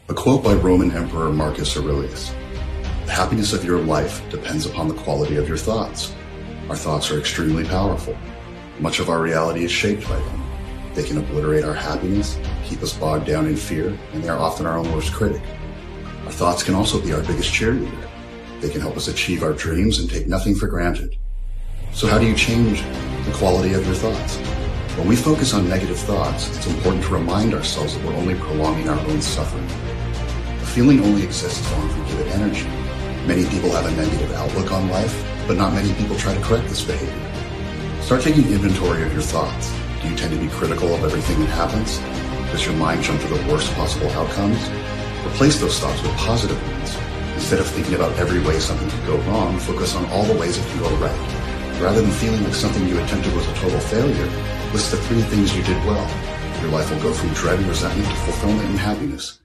A quote by Roman Emperor Marcus Aurelius: "The happiness of your life depends upon the quality of your thoughts." Our thoughts are extremely powerful. Much of our reality is shaped by them. They can obliterate our happiness, keep us bogged down in fear, and they are often our own worst critic. Our thoughts can also be our biggest cheerleader. They can help us achieve our dreams and take nothing for granted. So how do you change the quality of your thoughts? When we focus on negative thoughts, it's important to remind ourselves that we're only prolonging our own suffering. A feeling only exists as long as we give it energy. Many people have a negative outlook on life, but not many people try to correct this behavior. Start taking inventory of your thoughts. Do you tend to be critical of everything that happens? Does your mind jump to the worst possible outcomes? Replace those thoughts with positive ones. Instead of thinking about every way something could go wrong, focus on all the ways it can go right. Rather than feeling like something you attempted was a total failure, list the 3 things you did well. Your life will go from dread and resentment to fulfillment and happiness.